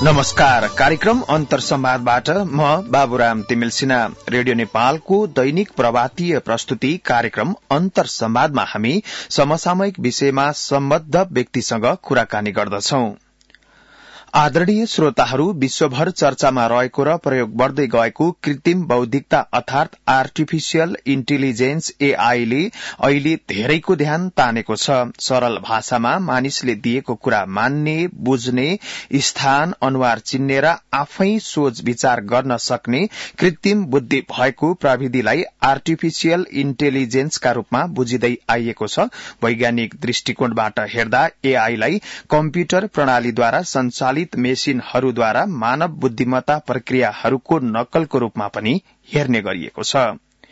नमस्कार। कार्यक्रम अन्तर संवादबाट म बाबुराम तिमिल सिन्हा। रेडियो नेपालको दैनिक प्रभातीय प्रस्तुति कार्यक्रम अन्तर संवादमा हामी समसामयिक विषयमा सम्बद्ध व्यक्तिसँग कुराकानी गर्दछौं। आदरणीय श्रोताहरू, विश्वभर चर्चामा रहेको र प्रयोग बढ्दै गएको कृत्रिम बौद्धिकता अर्थात आर्टिफिशियल इन्टेलिजेन्स एआई ले अहिले धेरैको ध्यान तानेको छ। सरल भाषामा मानिसले दिएको कुरा मान्ने, बुझ्ने, स्थान अनुहार चिन्ने र आफै सोच विचार गर्न सक्ने कृत्रिम बुद्धि भएको प्रविधिलाई आर्टिफिशियल इन्टेलिजेन्सका रूपमा बुझिँदै आइएको छ। वैज्ञानिक दृष्टिकोणबाट हेर्दा एआईलाई कम्प्युटर प्रणालीद्वारा सञ्चालित मेसिनहरूद्वारा मानव बुद्धिमत्ता प्रक्रियाहरूको नक्कलको रूपमा पनि हेर्ने गरिएको छ।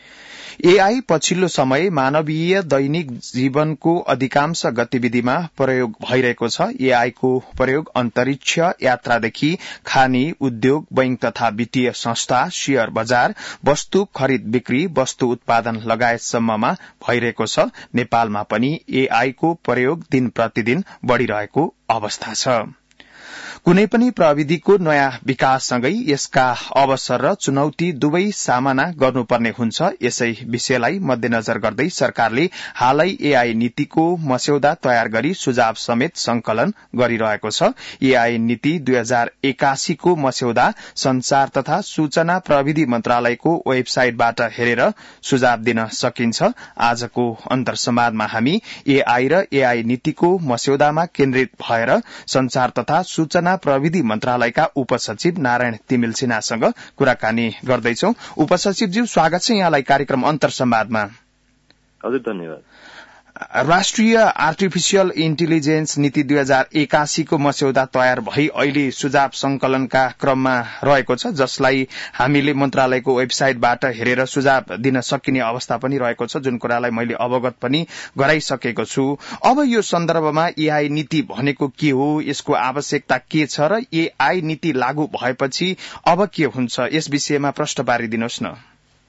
एआई पछिल्लो समय मानवीय दैनिक जीवनको अधिकांश गतिविधिमा प्रयोग भइरहेको छ। एआई को प्रयोग अन्तरिक्ष यात्रादेखि खानी, उद्योग, बैंक तथा वित्तीय संस्था, शेयर बजार, वस्तु खरिद बिक्री, वस्तु उत्पादन लगायतसम्ममा भइरहेको छ। नेपालमा पनि एआई को प्रयोग दिन प्रतिदिन बढ़िरहेको अवस्था छ। कुनै पनि प्रविधिको नयाँ विकाससँगै यसका अवसर र चुनौती दुवै सामना गर्नुपर्ने हुन्छ। यसै विषयलाई मध्यनजर गर्दै सरकारले हालै एआई नीतिको मस्यौदा तयार गरी सुझाव समेत संकलन गरिरहेको छ। एआई नीति 2081 को मस्यौदा संचार तथा सूचना प्रविधि मन्त्रालयको वेबसाइटबाट हेरेर सुझाव दिन सकिन्छ। आजको अन्तर संवादमा हामी एआई र एआई नीतिको मस्यौदामा केन्द्रित भएर संचार तथा सूचना प्रविधि मन्त्रालयका उपसचिव नारायण तिमिल सिन्हासँग कुराकानी गर्दैछौ। उपसचिवज्यू, स्वागत छ यहाँलाई कार्यक्रम अन्तर संवादमा। हजुर, धन्यवाद। राष्ट्रिय आर्टिफिशियल इन्टेलिजेन्स नीति 2081 को मस्यौदा तयार भई अहिले सुझाव संकलनका क्रममा रहेको छ, जसलाई हामीले मन्त्रालयको वेबसाइटबाट हेरेर सुझाव दिन सकिने अवस्था पनि रहेको छ, जुन कुरालाई मैले अवगत पनि गराइसकेको छु। अब यो सन्दर्भमा एआई नीति भनेको के हो, यसको आवश्यकता के छ र एआई नीति लागू भएपछि अब के हुन्छ, यस विषयमा प्रश्न पारिदिनुहोस् न।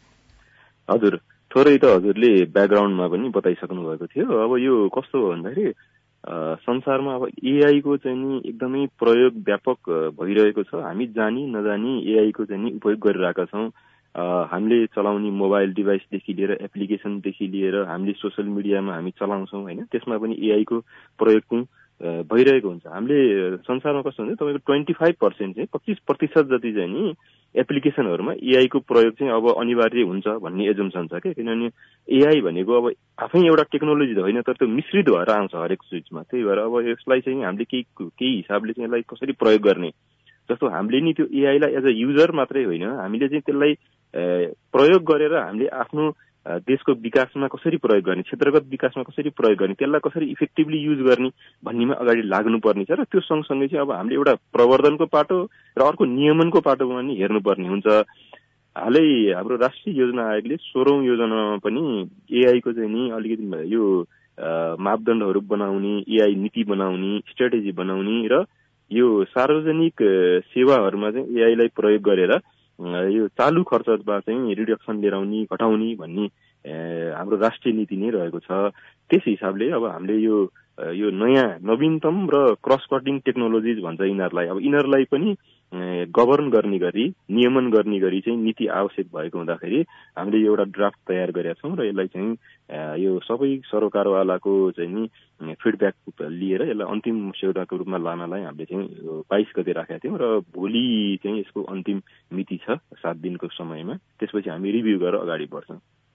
हजुर, थोरै त हजुरले ब्याकग्राउन्डमा पनि बताइसक्नु भएको थियो। अब यो कस्तो हो भन्दाखेरि संसारमा अब एआई को चाहिँ नि एकदमै प्रयोग व्यापक भइरहेको छ। हामी जानी नजानी एआई को चाहिँ नि उपयोग गरिरहेका छौं। हामीले चलाउने मोबाइल डिभाइसदेखि लिएर एप्लिकेसनदेखि लिएर हामीले सोशल मिडियामा हामी चलाउँछौं हैन, त्यसमा पनि एआई को प्रयोग चाहिँ भइरहेको हुन्छ। हामीले संसारमा कस्तो हुन्छ, तपाईको 25% चाहिँ 25% जति चाहिँ नि एप्लिकेसनहरुमा एआई को प्रयोग चाहिँ अब अनिवार्य हुन्छ भन्ने एजम्पसन छ के। किनभने एआई भनेको अब आफै एउटा टेक्नोलोजी त होइन, तर त्यो मिश्रित भएर आउँछ हरेक चीजमा। त्यही भएर अब यसलाई चाहिँ हामीले केही हिसाबले चाहिँ यसलाई कसरी प्रयोग गर्ने, जस्तो हामीले नि त्यो एआईलाई एज अ युजर मात्रै होइन, हामीले चाहिँ त्यसलाई प्रयोग गरेर हामीले आफ्नो देशको विकासमा कसरी प्रयोग गर्ने, क्षेत्रगत विकासमा कसरी प्रयोग गर्ने, त्यसलाई कसरी इफेक्टिभली युज गर्ने भन्नेमा अगाडि लाग्नुपर्ने छ। र त्यो सँगसँगै चाहिँ अब हामीले एउटा प्रवर्धनको पाटो र अर्को नियमनको पाटोमा पनि हेर्नुपर्ने हुन्छ। हालै हाम्रो राष्ट्रिय योजना आयोगले 16औं योजनामा पनि एआई को चाहिँ नि अलिकति यो मापदण्डहरू बनाउने, एआई नीति बनाउने, स्ट्र्याटेजी बनाउने र यो सार्वजनिक सेवाहरूमा चाहिँ एआईलाई प्रयोग गरेर यो चालु खर्चमा चाहिँ रिडक्सन लिएर आउने, घटाउने भन्ने हाम्रो राष्ट्रिय नीति नै रहेको छ। त्यस हिसाबले अब हामीले यो नयाँ नवीनतम र क्रस कटिङ टेक्नोलोजिज भन्छ यिनीहरूलाई, अब यिनीहरूलाई पनि गभर्न गर्ने गरी, नियमन गर्ने गरी चाहिँ नीति आवश्यक भएको हुँदाखेरि हामीले एउटा ड्राफ्ट तयार गरेका छौं र यसलाई चाहिँ यो सबै सरकारवालाको चाहिँ नि फिडब्याक लिएर यसलाई अन्तिम मस्यौदाको रूपमा लानलाई हामीले चाहिँ 22 गते राखेका थियौं र भोलि चाहिँ यसको अन्तिम मिति छ 7 दिनको समयमा। त्यसपछि हामी रिभ्यू गरेर अगाडि बढ्छौं।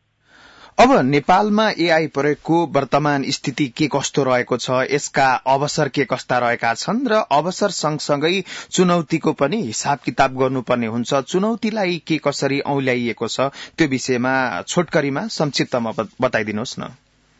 अब नेपालमा एआई प्रयोगको वर्तमान स्थिति के कस्तो रहेको छ, यसका अवसर के कस्ता रहेका छन् र अवसर सँगसँगै चुनौतीको पनि हिसाब किताब गर्नुपर्ने हुन्छ। चुनौतीलाई के कसरी औल्याइएको छ त्यो विषयमा छोटकरीमा संक्षिप्तमा बताइदिनुहोस् न।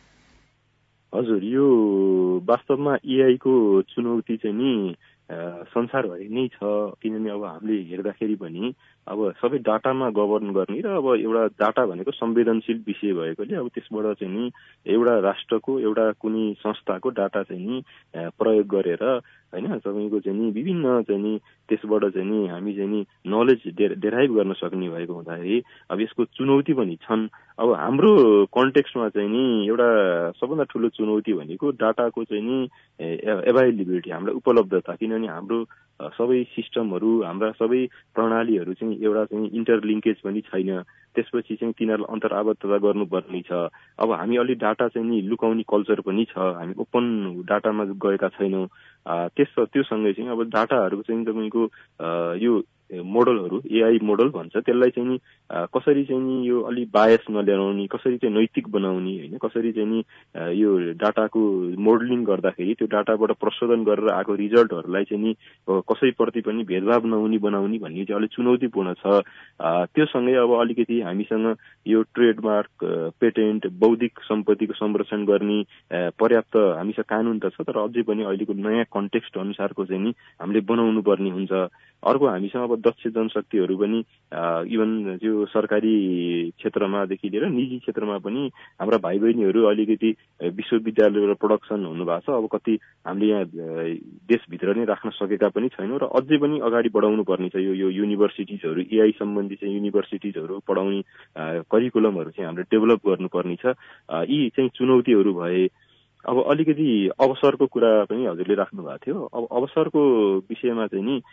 हजुर, यो वास्तवमा एआई को चुनौती चाहिँ नि संसारभरि नै छ। किनभने अब हामीले हेर्दाखेरि पनि अब सबै डाटामा गभर्न गर्ने र अब एउटा डाटा भनेको संवेदनशील विषय भएकोले अब त्यसबाट चाहिँ नि एउटा राष्ट्रको, एउटा कुनै संस्थाको डाटा चाहिँ नि प्रयोग गरेर हैन तपाईको चाहिँ नि विभिन्न चाहिँ नि त्यसबाट चाहिँ नि हामी चाहिँ नि नलेज डेराइभ गर्न सक्ने भएको हुँदाखेरि अब यसको चुनौती पनि छन्। अब हाम्रो कन्टेक्स्टमा चाहिँ नि एउटा सबभन्दा ठूलो चुनौती भनेको डाटाको चाहिँ नि एभाइलेबिलिटी, हाम्रो उपलब्धता। किनभने किनभने हाम्रो सबै सिस्टमहरू हाम्रा सबै प्रणालीहरू चाहिँ एउटा चाहिँ इन्टरलिङ्केज पनि छैन। त्यसपछि चाहिँ तिनीहरूलाई अन्तर्आबद्धता गर्नुपर्ने छ। अब हामी अलि डाटा चाहिँ नि लुकाउने कल्चर पनि छ, हामी ओपन डाटामा गएका छैनौँ। त्यो सँगै चाहिँ अब डाटाहरूको चाहिँ तपाईँको यो मोडलहरू एआई मोडल भन्छ त्यसलाई चाहिँ नि कसरी चाहिँ नि यो अलि बायस नल्याउने, कसरी चाहिँ नैतिक बनाउने होइन, कसरी चाहिँ नि यो डाटाको मोडलिङ गर्दाखेरि त्यो डाटाबाट प्रशोधन गरेर आएको रिजल्टहरूलाई चाहिँ नि कसैप्रति पनि भेदभाव नहुने बनाउने भन्ने चाहिँ अलिक चुनौतीपूर्ण छ। त्योसँगै अब अलिकति हामीसँग यो ट्रेडमार्क, पेटेन्ट, बौद्धिक सम्पत्तिको संरक्षण गर्ने पर्याप्त हामीसँग कानुन त छ, तर अझै पनि अहिलेको नयाँ कन्टेक्स्ट अनुसारको चाहिँ नि हामीले बनाउनु पर्ने हुन्छ। अर्को हामीसँग अब दक्ष जनशक्तिहरू पनि इभन त्यो सरकारी क्षेत्रमादेखि लिएर निजी क्षेत्रमा पनि हाम्रा भाइ बहिनीहरू अलिकति विश्वविद्यालयबाट प्रोडक्सन हुनुभएको छ। अब कति हामीले यहाँ देशभित्र नै राख्न सकेका पनि छैनौँ र अझै पनि अगाडि बढाउनु पर्ने छ। यो युनिभर्सिटिजहरू एआई सम्बन्धी चाहिँ युनिभर्सिटिजहरू पढाउने करिकुलमहरू चाहिँ हामीले डेभलप गर्नुपर्ने छ। यी चाहिँ चुनौतीहरू भए। अब अलिकति अवसरको कुरा पनि हजुरले राख्नु भएको थियो। अब अवसरको विषयमा चाहिँ नि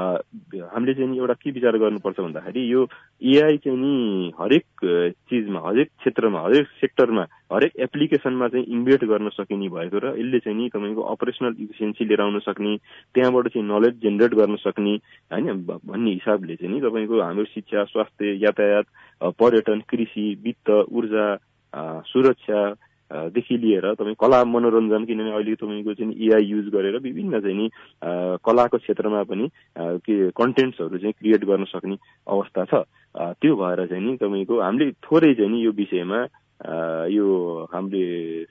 हामीले चाहिँ नि एउटा के विचार गर्नुपर्छ भन्दाखेरि यो एआई चाहिँ नि हरेक चिजमा, हरेक क्षेत्रमा, हरेक सेक्टरमा, हरेक एप्लिकेसनमा चाहिँ इन्भेस्ट गर्न सकिने भएको र यसले चाहिँ नि तपाईँको अपरेसनल इफिसियन्सी लिएर आउन सक्ने, त्यहाँबाट चाहिँ नलेज जेनेरेट गर्न सक्ने होइन भन्ने हिसाबले चाहिँ नि तपाईँको हाम्रो शिक्षा, स्वास्थ्य, यातायात, पर्यटन, कृषि, वित्त, ऊर्जा, सुरक्षा देखि लिएर तपाईँ कला मनोरञ्जन, किनभने अहिले तपाईँको चाहिँ एआई युज गरेर विभिन्न चाहिँ नि कलाको क्षेत्रमा पनि कन्टेन्ट्सहरू चाहिँ क्रिएट गर्न सक्ने अवस्था छ। त्यो भएर चाहिँ नि तपाईँको हामीले थोरै चाहिँ नि यो विषयमा यो हामीले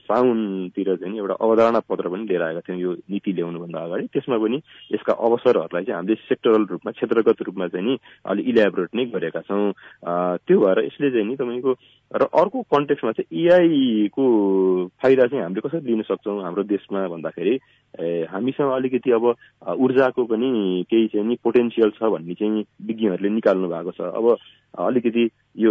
साउनतिर चाहिँ एउटा अवधारणा पत्र पनि लिएर आएका थियौँ यो नीति ल्याउनुभन्दा अगाडि। त्यसमा पनि यसका अवसरहरूलाई चाहिँ हामीले सेक्टरल रूपमा, क्षेत्रगत रूपमा चाहिँ नि अलि इलेबोरेट नै गरेका छौँ। त्यो भएर यसले चाहिँ नि तपाईँको र अर्को कन्टेक्स्टमा चाहिँ एआईको फाइदा चाहिँ हामीले कसरी लिन सक्छौँ हाम्रो देशमा भन्दाखेरि हामीसँग अलिकति अब ऊर्जाको पनि केही चाहिँ नि पोटेन्सियल छ भन्ने चाहिँ विज्ञहरूले निकाल्नु भएको छ। अब अलिकति यो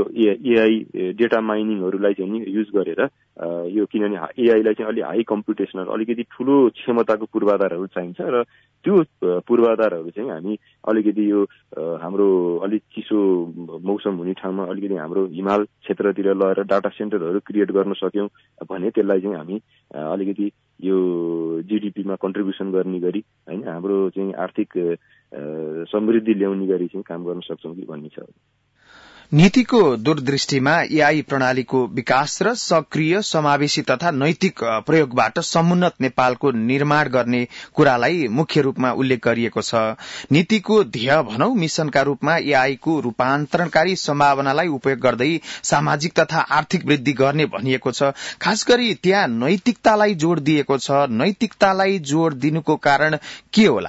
एआई डेटा माइनिङहरूलाई चाहिँ नि युज गरेर यो किनभने एआईलाई चाहिँ अलि हाई कम्प्युटेसनल अलिकति ठुलो क्षमताको पूर्वाधारहरू चाहिन्छ र त्यो पूर्वाधारहरू चाहिँ हामी अलिकति यो हाम्रो अलिक चिसो मौसम हुने ठाउँमा अलिकति हाम्रो हिमाल क्षेत्रतिर लगेर डाटा सेन्टरहरू क्रिएट गर्न सक्यौँ भने त्यसलाई चाहिँ हामी अलिकति यो जिडिपीमा कन्ट्रिब्युसन गर्ने गरी होइन हाम्रो चाहिँ आर्थिक समृद्धि ल्याउने गरी चाहिँ काम गर्न सक्छौँ कि भन्ने छ। नीतिको दूरदृष्टिमा एआई प्रणालीको विकास र सक्रिय, समावेशी तथा नैतिक प्रयोगबाट समुन्नत नेपालको निर्माण गर्ने कुरालाई मुख्य रूपमा उल्लेख गरिएको छ। नीतिको ध्येय भनौं मिशनका रूपमा एआईको रूपान्तरणकारी सम्भावनालाई उपयोग गर्दै सामाजिक तथा आर्थिक वृद्धि गर्ने भनिएको छ। खास गरी त्यहाँ नैतिकतालाई जोड़ दिएको छ। नैतिकतालाई जोड़ दिनुको कारण के होला?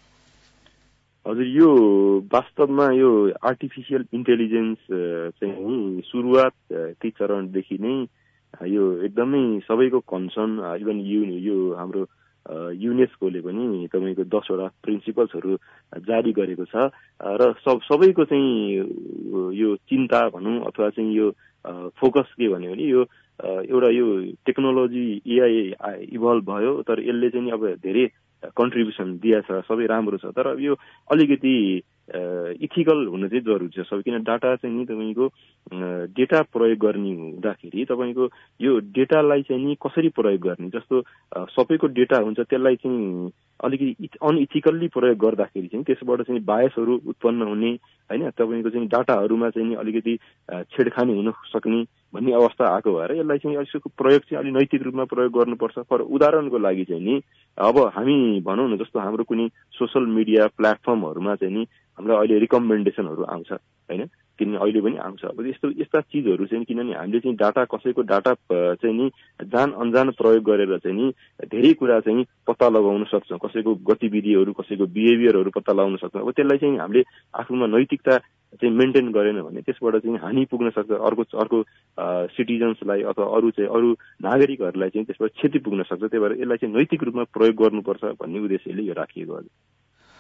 हजुर, यो वास्तवमा यो आर्टिफिसियल इन्टेलिजेन्स चाहिँ सुरुवाती चरणदेखि नै यो एकदमै सबैको कन्सर्न, इभन यो हाम्रो युनेस्कोले पनि तपाईँको 10 वटा प्रिन्सिपल्सहरू जारी गरेको छ र सबैको चाहिँ यो चिन्ता भनौँ अथवा चाहिँ यो फोकस के भन्यो भने यो एउटा यो टेक्नोलोजी एआई इभल्भ भयो तर यसले चाहिँ अब धेरै कन्ट्रिब्युसन दिएको छ, सबै राम्रो छ, तर यो अलिकति इथिकल हुन चाहिँ जरुरी छ सबै। किन डाटा चाहिँ नि तपाईँको डेटा प्रयोग गर्ने हुँदाखेरि तपाईँको यो डेटालाई चाहिँ नि कसरी प्रयोग गर्ने, जस्तो सबैको डेटा हुन्छ त्यसलाई चाहिँ अलिकति अनइथिकल्ली प्रयोग गर्दाखेरि चाहिँ त्यसबाट चाहिँ बायसहरू उत्पन्न हुने होइन, तपाईँको चाहिँ डाटाहरूमा चाहिँ नि अलिकति छेडखानी हुन सक्ने भन्ने अवस्था आएको भएर यसलाई चाहिँ यसको प्रयोग चाहिँ अलि नैतिक रूपमा प्रयोग गर्नुपर्छ। फर उदाहरणको लागि चाहिँ नि अब हामी भनौँ न जस्तो हाम्रो कुनै सोसल मिडिया प्लेटफर्महरूमा चाहिँ नि हामीलाई अहिले रिकमेन्डेसनहरू आउँछ होइन, किनभने अहिले पनि आउँछ। अब यस्ता चिजहरू चाहिँ किनभने हामीले चाहिँ डाटा कसैको डाटा चाहिँ नि जान अनजान प्रयोग गरेर चाहिँ नि धेरै कुरा चाहिँ पत्ता लगाउन सक्छौँ, कसैको गतिविधिहरू कसैको बिहेभियरहरू पत्ता लगाउन सक्छौँ। अब त्यसलाई चाहिँ हामीले आफूमा नैतिकता चाहिँ मेन्टेन गरेन भने त्यसबाट चाहिँ हानि पुग्न सक्छ अर्को सिटिजन्सलाई अथवा अरू नागरिकहरूलाई चाहिँ त्यसबाट क्षति पुग्न सक्छ। त्यही भएर यसलाई चाहिँ नैतिक रूपमा प्रयोग गर्नुपर्छ भन्ने उद्देश्यले यो राखिएको हो।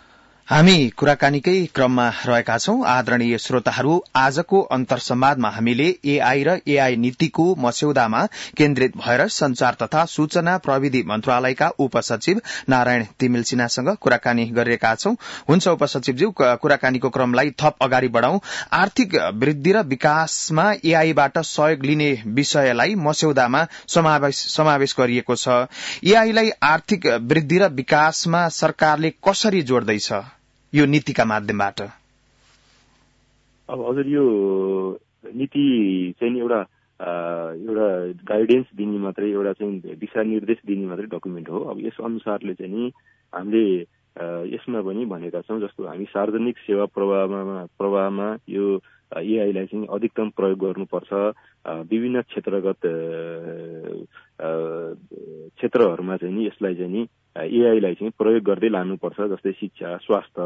हामी कुराकानीकै क्रममा रहेका छौं। आदरणीय श्रोताहरू, आजको अन्तर्संवादमा हामीले एआई र एआई नीतिको मस्यौदामा केन्द्रित भएर संचार तथा सूचना प्रविधि मन्त्रालयका उपसचिव नारायण तिमिल सिन्हासँग कुराकानी गरिरहेका छौं। हुन्छ उपसचिवज्यू, कुराकानीको क्रमलाई थप अगाडि बढ़ाउँ। आर्थिक वृद्धि र विकासमा एआईबाट सहयोग लिने विषयलाई मस्यौदामा समावेश गरिएको छ। एआईलाई आर्थिक वृद्धि र विकासमा सरकारले कसरी जोड्दैछ यो नीतिका माध्यमबाट? अब हजुर, यो नीति चाहिँ एउटा गाइडेन्स दिने मात्रै, एउटा चाहिँ दिशानिर्देश दिने मात्रै डकुमेन्ट हो। अब यस अनुसारले चाहिँ नि हामीले यसमा पनि भनेका छौं, जस्तो हामी सार्वजनिक सेवा प्रवाहमा यो एआईलाई चाहिँ अधिकतम प्रयोग गर्नुपर्छ। विभिन्न क्षेत्रहरूमा चाहिँ नि यसलाई चाहिँ नि एआईलाई चाहिँ प्रयोग गर्दै लानुपर्छ। जस्तै शिक्षा, स्वास्थ्य,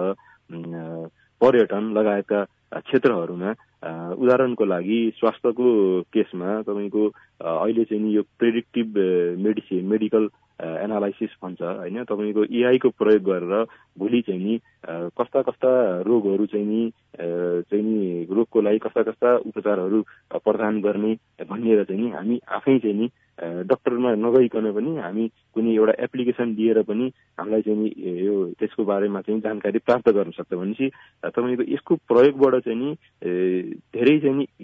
पर्यटन लगायतका क्षेत्रहरूमा। उदाहरणको लागि स्वास्थ्यको केसमा तपाईँको अहिले चाहिँ नि यो प्रेडिक्टिभ मेडिकल एनालाइसिस भन्छ होइन, तपाईँको एआईको प्रयोग गरेर भोलि चाहिँ नि कस्ता रोगहरू चाहिँ नि रोगको लागि कस्ता उपचारहरू प्रदान गर्ने भनेर चाहिँ नि हामी आफै चाहिँ नि डाक्टरमा नगइकन पनि हामी कुनै एउटा एप्लिकेसन दिएर पनि हामीलाई चाहिँ नि यो त्यसको बारेमा चाहिँ जानकारी प्राप्त गर्न सक्छ। भनेपछि तपाईँको यसको प्रयोगबाट चाहिँ नि धेरै चाहिँ नि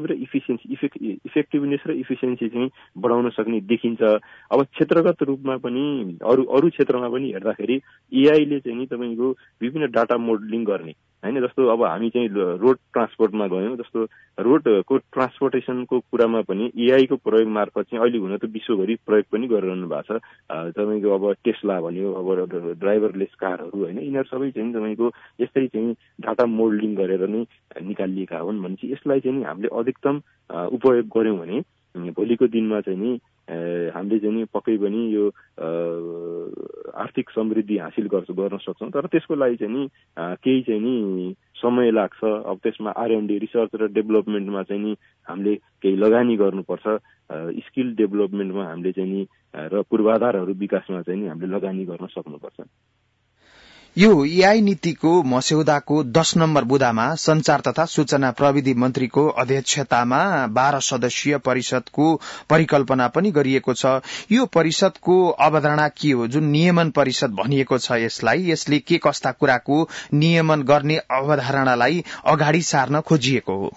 इफेक्टिभनेस र इफिसियन्सी चाहिँ बढाउन सक्ने देखिन्छ। अब क्षेत्रगत रूपमा पनि अरू क्षेत्रमा पनि हेर्दाखेरि एआईले चाहिँ नि तपाईँको विभिन्न डाटा मोडलिङ गर्ने होइन, जस्तो अब हामी चाहिँ रोड ट्रान्सपोर्टमा गयौँ, जस्तो रोडको ट्रान्सपोर्टेसनको कुरामा पनि एआईको प्रयोग मार्फत चाहिँ अहिले हुन त विश्वभरि प्रयोग पनि गरिरहनु भएको छ। तपाईँको अब टेस्ला भन्यो, अब ड्राइभरलेस कारहरू होइन, यिनीहरू सबै चाहिँ तपाईँको यस्तै चाहिँ डाटा मोडलिङ गरेर नै निकालिएका हुन्। भनेपछि यसलाई चाहिँ हामीले अधिकतम उपयोग गर्यौँ भने भोलिको दिनमा चाहिँ नि हामीले चाहिँ नि पक्कै पनि यो आर्थिक समृद्धि हासिल गर्न सक्छौँ। तर त्यसको लागि चाहिँ नि केही चाहिँ नि समय लाग्छ। अब त्यसमा R&D रिसर्च र डेभलपमेन्टमा चाहिँ नि हामीले केही लगानी गर्नुपर्छ। स्किल डेभलपमेन्टमा हामीले चाहिँ नि र पूर्वाधारहरू विकासमा चाहिँ नि हामीले लगानी गर्न सक्नुपर्छ। यो एआई नीतिको मस्यौदाको 10 नम्बर बुँदामा संचार तथा सूचना प्रविधि मन्त्रीको अध्यक्षतामा 12 सदस्यीय परिषदको परिकल्पना पनि गरिएको छ। यो परिषदको अवधारणा के हो, जुन नियमन परिषद भनिएको छ यसले के कस्ता कुराको नियमन गर्ने अवधारणालाई अगाडि सार्न खोजिएको हो?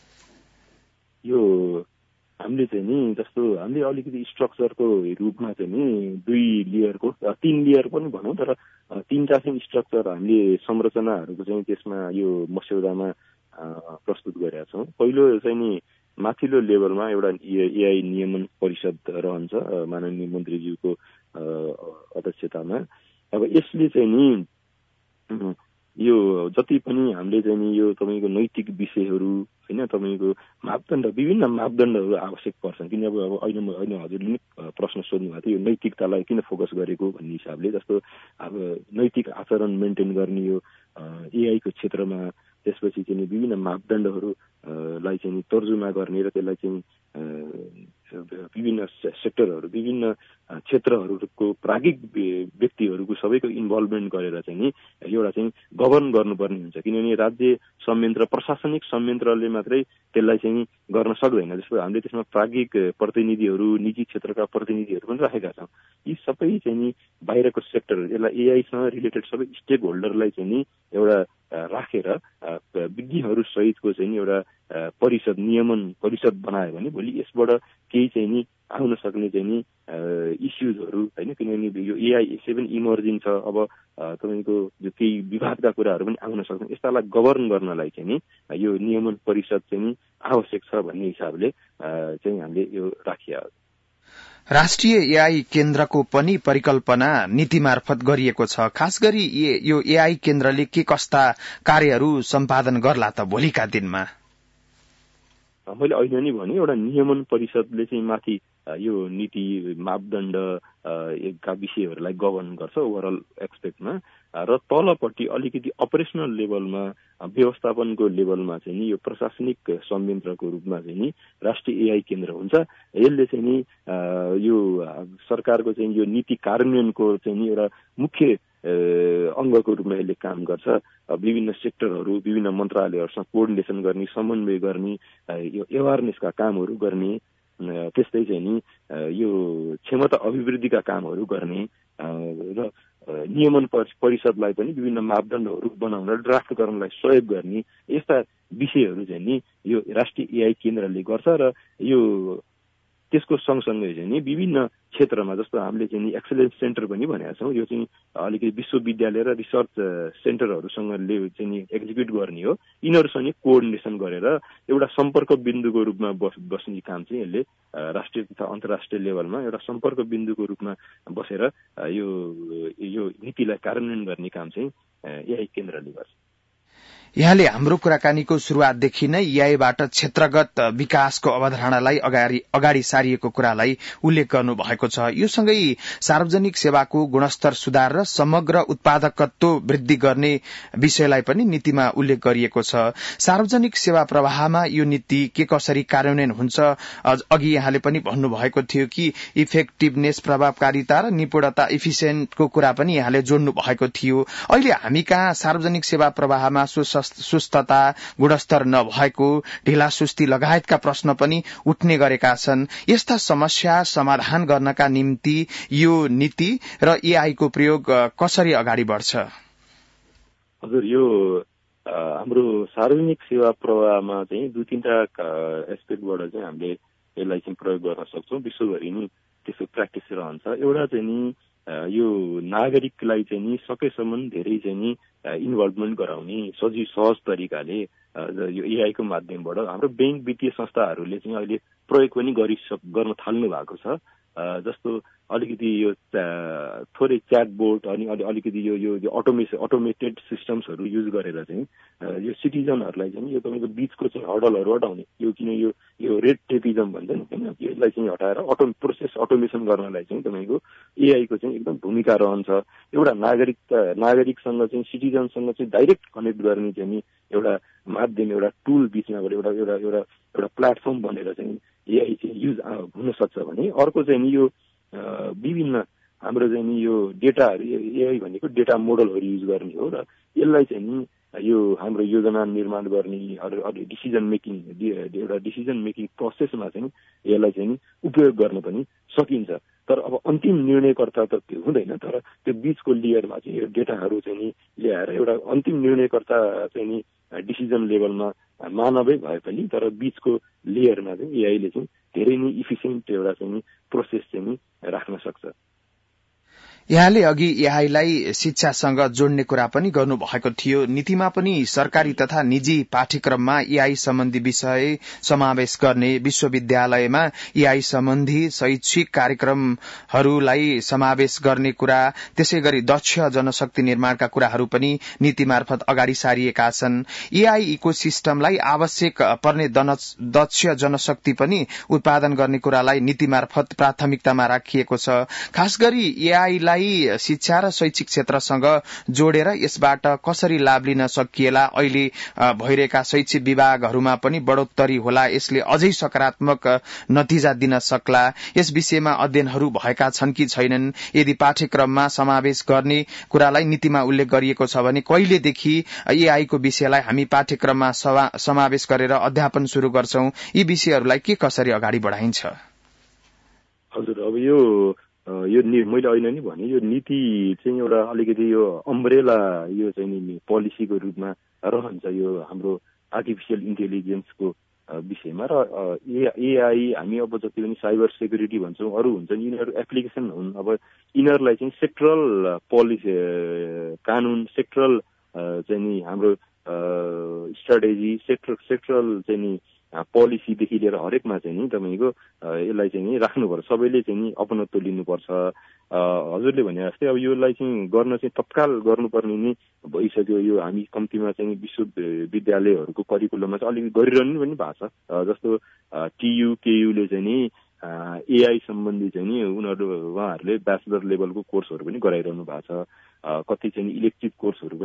यो हामीले चाहिँ नि जस्तो हामीले अलिकति स्ट्रक्चरको रूपमा चाहिँ नि 2 लेयरको 3 लेयर पनि भनौँ, तर 3टा चाहिँ स्ट्रक्चर हामीले संरचनाहरूको चाहिँ त्यसमा यो मस्यौदामा प्रस्तुत गरेका छौँ। पहिलो चाहिँ नि माथिल्लो लेभलमा एउटा एआई नियमन परिषद रहन्छ माननीय मन्त्रीज्यूको अध्यक्षतामा। अब यसले चाहिँ नि यो जति पनि हामीले चाहिँ नि यो तपाईँको नैतिक विषयहरू होइन, तपाईँको मापदण्ड, विभिन्न मापदण्डहरू आवश्यक पर्छन्। किन अब अहिले हजुरले नै प्रश्न सोध्नु भएको थियो यो नैतिकतालाई किन फोकस गरेको भन्ने हिसाबले। जस्तो अब नैतिक आचरण मेन्टेन गर्ने यो एआईको क्षेत्रमा, त्यसपछि चाहिँ विभिन्न मापदण्डहरूलाई चाहिँ तर्जुमा गर्ने र त्यसलाई चाहिँ विभिन्न सेक्टरहरू, विभिन्न क्षेत्रहरूको प्राज्ञिक व्यक्तिहरूको सबैको इन्भल्भमेन्ट गरेर चाहिँ नि एउटा चाहिँ गभर्न गर्नुपर्ने हुन्छ। किनभने राज्य संयन्त्र, प्रशासनिक संयन्त्रले मात्रै त्यसलाई चाहिँ गर्न सक्दैन। जस्तो हामीले त्यसमा प्राज्ञिक प्रतिनिधिहरू, निजी क्षेत्रका प्रतिनिधिहरू पनि राखेका छौँ। यी सबै चाहिँ नि बाहिरको सेक्टर, यसलाई एआईसँग रिलेटेड सबै स्टेक होल्डरलाई चाहिँ नि एउटा राखेर विज्ञहरू सहितको चाहिँ एउटा परिषद, नियमन परिषद बनायो भने भोलि यसबाट केही चाहिँ नि आउन सक्ने चाहिँ नि इस्युजहरू होइन, किनभने यो एआई यसै पनि इमर्जिङ छ। अब तपाईँको जो केही विवादका कुराहरू पनि आउन सक्छन्। यस्तालाई गभर्न गर्नलाई चाहिँ नि यो नियमन परिषद चाहिँ नि आवश्यक छ भन्ने हिसाबले चाहिँ हामीले यो राखिया। राष्ट्रिय एआई केन्द्रको पनि परिकल्पना नीति मार्फत गरिएको छ। खास गरी यो एआई केन्द्रले के कस्ता कार्यहरू सम्पादन गर्ला त भोलिका दिनमा? मैले अहिले नै भने एउटा नियमन परिषदले चाहिँ माथि यो नीति मापदण्डका विषयहरूलाई गभर्न गर्छ ओभरअल एक्सपेक्टमा, र तलपट्टि अलिकति अपरेसनल लेभलमा, व्यवस्थापनको लेभलमा चाहिँ नि यो प्रशासनिक संयन्त्रको रूपमा चाहिँ नि राष्ट्रिय एआई केन्द्र हुन्छ। यसले चाहिँ नि यो सरकारको चाहिँ यो नीति कार्यान्वयनको चाहिँ नि एउटा मुख्य अङ्गको रूपमा यसले काम गर्छ। विभिन्न सेक्टरहरू विभिन्न मन्त्रालयहरूसँग कोअर्डिनेसन गर्ने, समन्वय गर्ने, यो एवारनेसका कामहरू गर्ने, त्यस्तै चाहिँ नि यो क्षमता अभिवृद्धिका कामहरू गर्ने र नियमन परिषदलाई पनि विभिन्न मापदण्डहरू बनाउन र ड्राफ्ट गर्नलाई सहयोग गर्ने, यस्ता विषयहरू चाहिँ नि यो राष्ट्रिय एआई केन्द्रले गर्छ। र यो त्यसको सँगसँगै चाहिँ नि विभिन्न क्षेत्रमा जस्तो हामीले चाहिँ नि एक्सलेन्स सेन्टर पनि भनेका छौँ, यो चाहिँ अलिकति विश्वविद्यालय र रिसर्च सेन्टरहरूसँगले चाहिँ नि एक्जिक्युट गर्ने हो। यिनीहरूसँग कोअर्डिनेसन गरेर एउटा सम्पर्क बिन्दुको रूपमा बस्ने काम चाहिँ यसले राष्ट्रिय तथा अन्तर्राष्ट्रिय लेभलमा एउटा सम्पर्क बिन्दुको रूपमा बसेर यो नीतिलाई कार्यान्वयन गर्ने काम चाहिँ एआई केन्द्रले गर्छ। यहाँले हाम्रो कुराकानीको शुरूआतदेखि नै एआईबाट क्षेत्रगत विकासको अवधारणालाई अगाडि सारिएको कुरालाई उल्लेख गर्नु भएको छ। यो सँगै सार्वजनिक सेवाको गुणस्तर सुधार र समग्र उत्पादकत्व वृद्धि गर्ने विषयलाई पनि नीतिमा उल्लेख गरिएको छ। सार्वजनिक सेवा प्रवाहमा यो नीति के कसरी कार्यान्वयन हुन्छ? अघि यहाँले पनि भन्नुभएको थियो कि इफेक्टिभनेस, प्रभावकारिता र निपुणता, इफिसियन्टको कुरा पनि यहाँले जोड्नु भएको थियो। अहिले हामी कहाँ सार्वजनिक सेवा प्रवाहमा सुस्तता, गुणस्तर नभएको, ढिलासुस्ती लगायतका प्रश्न पनि उठ्ने गरेका छन्। यस्ता समस्या समाधान गर्नका निम्ति यो नीति र एआईको प्रयोग कसरी अगाडि बढ्छ? हजुर, यो हाम्रो सार्वजनिक सेवा प्रवाहमा चाहिँ दुई तीनटा एस्पेक्टबाट चाहिँ हामीले यसलाई चाहिँ प्रयोग गर्न सक्छौँ। विश्वभरि नै त्यसको प्र्याक्टिस रहन्छ। एउटा चाहिँ नि यो नागरिकलाई चाहिँ नि सकेसम्म धेरै चाहिँ नि इन्भल्भमेन्ट गराउने सहज तरिकाले यो एआईको माध्यमबाट हाम्रो बैंक वित्तीय संस्थाहरूले चाहिँ अहिले प्रयोग पनि गर्न थाल्नु भएको छ। जस्तो अलिकति यो थोरै च्याटबोट अनि अलिकति यो अटोमेटेड सिस्टम्सहरू युज गरेर चाहिँ यो सिटिजनहरूलाई चाहिँ यो तपाईँको बीचको चाहिँ हडलहरू हटाउने, यो किन यो रेड टेपिजम भन्छ नि होइन, यसलाई चाहिँ हटाएर प्रोसेस अटोमेसन गर्नलाई चाहिँ तपाईँको एआईको चाहिँ एकदम भूमिका रहन्छ। एउटा नागरिकसँग चाहिँ सिटिजनसँग चाहिँ डाइरेक्ट कनेक्ट गर्ने चाहिँ नि एउटा माध्यम, एउटा टुल बिचमा एउटा प्लेटफर्म बनेर चाहिँ एआई चाहिँ युज हुन सक्छ भने, अर्को चाहिँ नि यो विभिन्न हाम्रो चाहिँ नि यो डेटाहरू, एआई भनेको डेटा मोडलहरू युज गर्ने हो र यसलाई चाहिँ नि यो हाम्रो योजना निर्माण गर्ने अरू डिसिजन मेकिङ प्रोसेसमा चाहिँ यसलाई चाहिँ उपयोग गर्न पनि सकिन्छ। तर अब अन्तिम निर्णयकर्ता त त्यो हुँदैन, तर त्यो बीचको लेयरमा चाहिँ यो डेटाहरू चाहिँ नि ल्याएर एउटा अन्तिम निर्णयकर्ता चाहिँ नि डिसिजन लेभलमा मानवै भए पनि तर बीचको लेयरमा चाहिँ एआईले चाहिँ धेरै नै इफिसियन्ट एउटा चाहिँ प्रोसेस चाहिँ राख्न सक्छ। यहाँले अघि एआईलाई शिक्षासँग जोड्ने कुरा पनि गर्नु भएको थियो। नीतिमा पनि सरकारी तथा निजी पाठ्यक्रममा एआई सम्बन्धी विषय समावेश गर्ने, विश्वविद्यालयमा एआई सम्बन्धी शैक्षिक कार्यक्रमहरूलाई समावेश गर्ने कुरा, त्यसै गरी दक्ष जनशक्ति निर्माणका कुराहरू पनि नीति मार्फत अगाडि सारिएका छन्। एआई इकोसिस्टमलाई आवश्यक पर्ने दक्ष जनशक्ति पनि उत्पादन गर्ने कुरालाई नीति मार्फत प्राथमिकतामा राखिएको छ। खास गरी एआईलाई शिक्षा र शैक्षिक क्षेत्रसँग जोडेर यसबाट कसरी लाभ लिन सकिएला, अहिले भइरहेका शैक्षिक विभागहरूमा पनि बढ़ोत्तरी होला, यसले अझै सकारात्मक नतिजा दिन सक्ला, यस विषयमा अध्ययनहरू भएका छन् कि छैनन्? यदि पाठ्यक्रममा समावेश गर्ने कुरालाई नीतिमा उल्लेख गरिएको छ भने कहिलेदेखि एआईको विषयलाई हामी पाठ्यक्रममा समावेश गरेर अध्यापन शुरू गर्छौं? यी विषयहरूलाई के कसरी अगाडि बढाइन्छ? हजुर, अब यो मैले अहिले नि भने यो नीति चाहिँ एउटा अलिकति यो अम्ब्रेला यो चाहिँ नि पोलिसीको रूपमा रहन्छ यो हाम्रो आर्टिफिसियल इन्टेलिजेन्सको विषयमा। र एआई हामी अब जति पनि साइबर सेक्युरिटी भन्छौँ, अरू हुन्छ नि, यिनीहरू एप्लिकेसन हुन्। अब यिनीहरूलाई चाहिँ सेक्टरल पोलिसी कानुन, सेक्टरल चाहिँ नि हाम्रो स्ट्राटेजी, सेक्टरल चाहिँ नि पोलिसीदेखि लिएर हरेकमा चाहिँ नि तपाईँको यसलाई चाहिँ नि राख्नुपर्छ, सबैले चाहिँ नि अपनत्व लिनुपर्छ। हजुरले भने जस्तै अब यसलाई चाहिँ गर्न चाहिँ तत्काल गर्नुपर्ने नै भइसक्यो। यो हामी कम्तीमा चाहिँ विश्वविद्यालयहरूको करिकुलममा चाहिँ अलिकति गरिरहनु पनि भएको छ। जस्तो केयूले चाहिँ नि एआई सम्बन्धी चाहिँ नि उहाँहरूले ब्याचलर लेभलको कोर्सहरू पनि गराइरहनु भएको छ। कति चाहिँ इलेक्टिभ कोर्सहरू पनि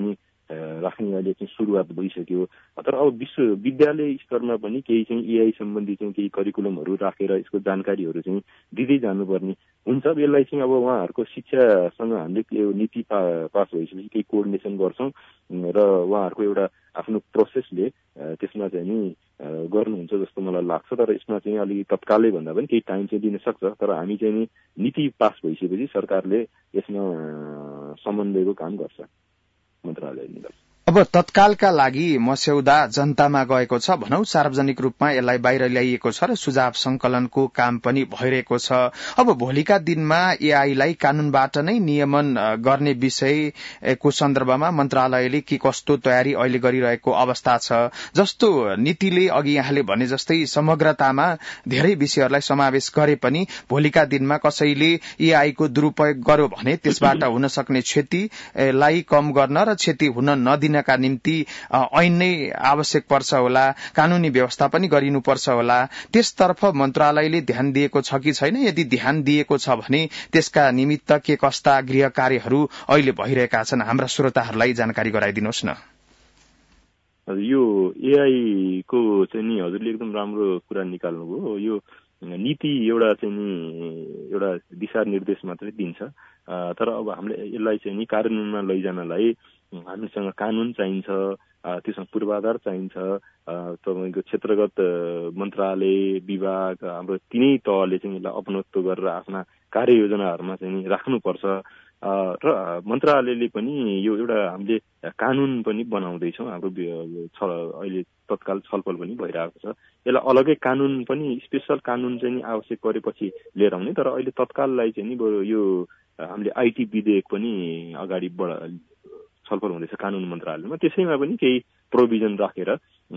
राख्ने अहिले चाहिँ सुरुवात भइसक्यो। तर अब विश्वविद्यालय स्तरमा पनि केही चाहिँ एआई सम्बन्धी चाहिँ केही करिकुलमहरू राखेर यसको जानकारीहरू चाहिँ दिँदै जानुपर्ने हुन्छ। यसलाई चाहिँ अब उहाँहरूको शिक्षासँग हामीले यो नीति पास भइसकेपछि केही कोअर्डिनेसन गर्छौँ र उहाँहरूको एउटा आफ्नो प्रोसेसले त्यसमा चाहिँ नि गर्नुहुन्छ जस्तो मलाई लाग्छ। तर यसमा चाहिँ अलिक तत्कालै भन्दा पनि केही टाइम चाहिँ दिन सक्छ। तर हामी चाहिँ नि नीति पास भइसकेपछि सरकारले यसमा समन्वयको काम गर्छ मन्त्रालयले। अब तत्कालका लागि मस्यौदा जनतामा गएको छ भनौं, सार्वजनिक रूपमा यसलाई बाहिर ल्याइएको छ र सुझाव संकलनको काम पनि भइरहेको छ। अब भोलिका दिनमा एआईलाई कानूनबाट नै नियमन गर्ने विषयको सन्दर्भमा मन्त्रालयले के कस्तो तयारी अहिले गरिरहेको अवस्था छ? जस्तो नीतिले अघि यहाँले भने जस्तै समग्रतामा धेरै विषयहरूलाई समावेश गरे पनि भोलिका दिनमा कसैले एआईको दुरूपयोग गर्यो भने त्यसबाट हुन सक्ने क्षतिलाई कम गर्न र क्षति हुन नदिन का निम्ति ऐन नै आवश्यक पर्छ होला, कानूनी व्यवस्था पनि गरिनुपर्छ होला। त्यसतर्फ मन्त्रालयले ध्यान दिएको छ कि छैन? यदि ध्यान दिएको छ भने त्यसका निमित्त के कस्ता गृह कार्यहरू अहिले भइरहेका छन्? हाम्रा श्रोताहरूलाई जानकारी गराइदिनुहोस् न। यो एआई को चाहिँ नि हजुरले एकदम राम्रो कुरा निकाल्नुभयो। यो नीति एउटा चाहिँ नि एउटा दिशानिर्देश मात्रै दिन्छ। तर अब हामीले यसलाई चाहिँ नि कार्यान्वयनमा लैजानलाई हामीसँग कानून चाहिन्छ, त्यसमा पूर्वाधार चाहिन्छ। तपाईँको क्षेत्रगत मन्त्रालय विभाग हाम्रो तिनै तहले चाहिँ यसलाई अपनत्व गरेर आफ्ना कार्ययोजनाहरूमा चाहिँ राख्नुपर्छ। र मन्त्रालयले पनि यो एउटा हामीले कानून पनि बनाउँदैछौँ। हाम्रो अहिले तत्काल छलफल पनि भइरहेको छ। यसलाई अलगै कानून पनि स्पेसल कानून चाहिँ आवश्यक परेपछि लिएर आउने। तर अहिले तत्काललाई चाहिँ नि बरु यो हामीले आइटी विधेयक पनि अगाडि छलफल हुँदैछ कानून मन्त्रालयमा। त्यसैमा पनि केही प्रोभिजन राखेर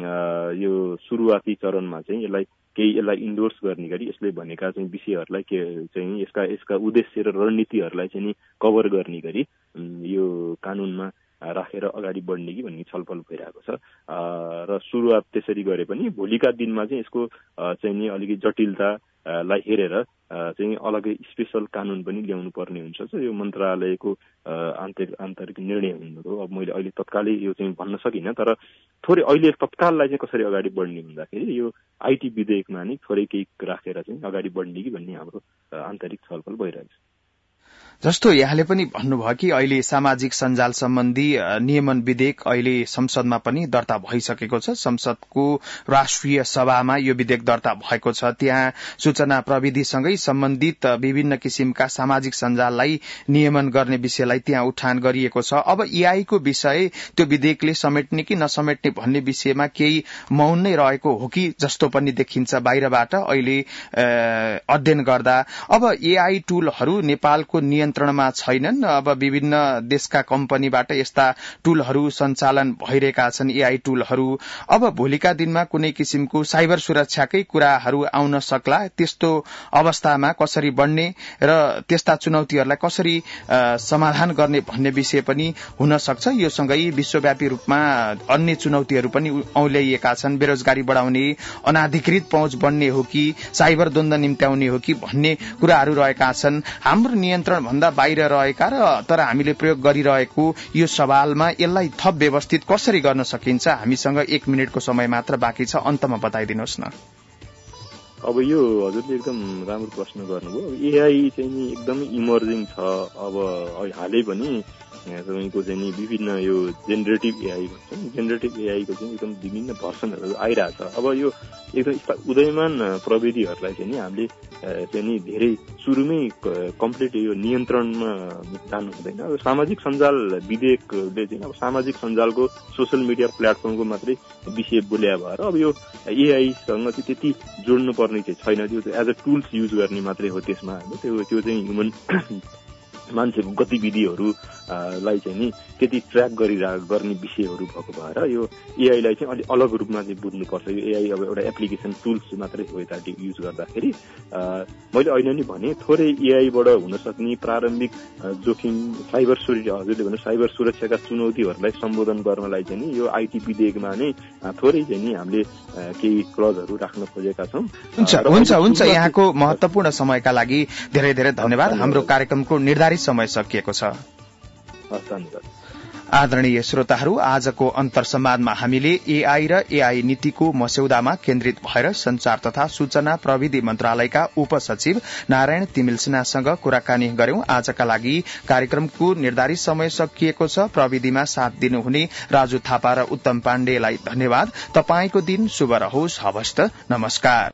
यो सुरुवाती चरणमा चाहिँ यसलाई इन्डोर्स गर्ने गरी यसले भनेका चाहिँ विषयहरूलाई के चाहिँ यसका उद्देश्य र रणनीतिहरूलाई चाहिँ कभर गर्ने गरी यो कानूनमा राखेर अगाडि बढ्ने कि भन्ने छलफल भइरहेको छ। र सुरुवात त्यसरी गरे पनि भोलिका दिनमा चाहिँ यसको चाहिँ नि अलिकति जटिलतालाई हेरेर चाहिँ अलगै स्पेसल कानून पनि ल्याउनु पर्ने हुन्छ। यो मन्त्रालयको आन्तरिक निर्णय हुनु हो। अब मैले अहिले तत्कालै यो चाहिँ भन्न सकिनँ। तर थोरै अहिले तत्काललाई चाहिँ कसरी अगाडि बढ्ने भन्दाखेरि यो आइटी विधेयकमा नि थोरै केही राखेर चाहिँ अगाडि बढ्ने कि भन्ने हाम्रो आन्तरिक छलफल भइरहेको छ। जस्तो यहाँले पनि भन्नुभयो कि अहिले सामाजिक सञ्जाल सम्बन्धी नियमन विधेयक अहिले संसदमा पनि दर्ता भइसकेको छ। संसदको राष्ट्रिय सभामा यो विधेयक दर्ता भएको छ। त्यहाँ सूचना प्रविधिसँगै सम्बन्धित विभिन्न किसिमका सामाजिक सञ्जाललाई नियमन गर्ने विषयलाई त्यहाँ उठान गरिएको छ। अब एआईको विषय त्यो विधेयकले समेट्ने कि नसमेट्ने भन्ने विषयमा केही मौन नै रहेको हो कि जस्तो पनि देखिन्छ बाहिरबाट अहिले अध्ययन गर्दा। अब एआई टूलहरू नेपालको नियन्त्रणमा छैनन्। अब विभिन्न देशका कम्पनीबाट यस्ता टूलहरू सञ्चालन भइरहेका छन्, एआई टूलहरू। अब भोलिका दिनमा कुनै किसिमको साइबर सुरक्षाकै कुराहरू आउन सक्ला। त्यस्तो अवस्थामा कसरी बढ्ने र त्यस्ता चुनौतीहरूलाई कसरी समाधान गर्ने भन्ने विषय पनि हुन सक्छ। यो सँगै विश्वव्यापी रूपमा अन्य चुनौतीहरू पनि औल्याइएका छन्। बेरोजगारी बढाउने, अनाधिकृत पहुँच बढ्ने हो कि साइबर द्वन्द निम्त्याउने हो कि भन्ने कुराहरू रहेका छन्। हाम्रो नियन्त्रण भन्दा बाहिर रहेका र तर हामीले प्रयोग गरिरहेको यो सवालमा यसलाई थप व्यवस्थित कसरी गर्न सकिन्छ? हामीसँग 1 मिनेटको समय मात्र बाँकी छ, अन्तमा बताइदिनुहोस् न। अब यो हजुरले एकदम राम्रो प्रश्न गर्नुभयो। एआई चाहिँ नि एकदमै इमर्जिङ छ। अब हालै पनि तपाईँको चाहिँ नि विभिन्न यो जेनेरेटिभ एआई भन्छ, जेनेरेटिभ एआईको चाहिँ एकदम विभिन्न भर्सनहरू आइरहेछ। अब यो एकदम उदयमान प्रविधिहरूलाई चाहिँ नि हामीले चाहिँ नि धेरै सुरुमै कम्प्लिट यो नियन्त्रणमा जानु हुँदैन। अब सामाजिक सञ्जाल विधेयकले चाहिँ अब सामाजिक सञ्जालको सोसियल मिडिया प्लेटफर्मको मात्रै विषय बोल्या भएर अब यो एआईसँग चाहिँ त्यति जोड्नुपर्ने चाहिँ छैन। त्यो एज अ टुल्स युज गर्ने मात्रै हो त्यसमा होइन। त्यो चाहिँ ह्युमन मान्छेको गतिविधिहरूलाई चाहिँ नि त्यति ट्र्याक गर्ने विषयहरू भएको भएर यो एआईलाई चाहिँ अलिक अलग रूपमा चाहिँ बुझ्नुपर्छ। यो एआई अब एउटा एप्लिकेसन टुल्स मात्रै हो यता युज गर्दाखेरि। मैले अहिले नि भने थोरै एआईबाट हुन सक्ने प्रारम्भिक जोखिम हजुरले भने साइबर सुरक्षाका चुनौतीहरूलाई सम्बोधन गर्नलाई चाहिँ नि यो आइटी विधेयकमा नै थोरै चाहिँ नि हामीले केही क्लजहरू राख्न खोजेका छौँ। हुन्छ यहाँको महत्वपूर्ण समयका लागि धेरै धेरै धन्यवाद। हाम्रो कार्यक्रमको निर्धारित समय सकिएको छ। आदरणीय श्रोताहरू, आजको अन्तर्संवादमा हामीले एआई र एआई नीतिको मस्यौदामा केन्द्रित भएर संचार तथा सूचना प्रविधि मन्त्रालयका उपसचिव नारायण तिमिल सिन्हासँग कुराकानी गर्यौं। आजका लागि कार्यक्रमको निर्धारित समय सकिएको छ। प्रविधिमा साथ दिनुहुने राजु थापा र उत्तम पाण्डेलाई धन्यवाद। तपाईंको दिन शुभ रहोस्। हवस् त, नमस्कार।